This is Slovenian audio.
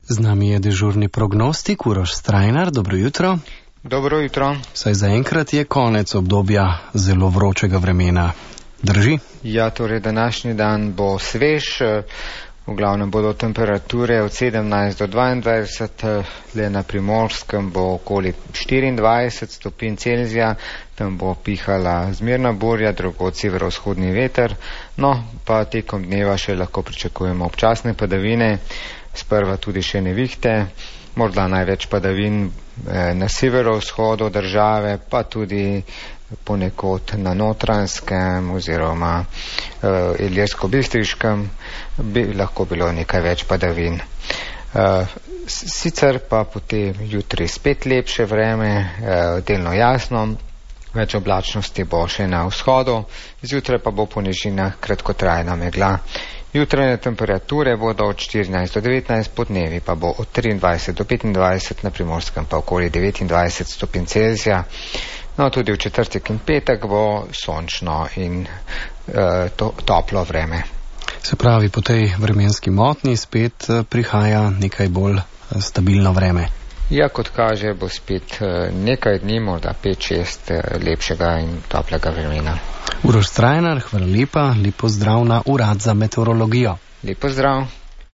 Z nami je dežurni prognostik Uroš Strajnar. Dobro jutro. Dobro jutro. Saj zaenkrat je konec obdobja zelo vročega vremena. Drži? Ja, torej današnji dan bo svež. V glavnem bodo temperature od 17 do 22, le na Primorskem bo okoli 24 stopinj Celzija, tam bo pihala zmerna burja, drugod severovzhodni veter, no pa tekom dneva še lahko pričakujemo občasne padavine, sprva tudi še nevihte, morda največ padavin na severovzhodu države, pa tudi ponekod na Notranjskem oziroma Ilirsko-Bistriškem bi lahko bilo nekaj več padavin. Sicer pa potem jutri spet lepše vreme, delno jasno, več oblačnosti bo še na vzhodu, zjutraj pa bo po nižinah kratkotrajna megla. Jutranje temperature bodo od 14 do 19, podnevi pa bo od 23 do 25, na Primorskem pa okoli 29 stopinj Celzija. No, tudi v četrtek in petek bo sončno in toplo vreme. Se pravi, po tej vremenski motnji spet prihaja nekaj bolj stabilno vreme. Ja, kot kaže, bo spet nekaj dni, morda 5-6 lepšega in toplega vremena. Uroš Strajnar, hvala lepa, lep pozdrav na Urad za meteorologijo. Lep pozdrav.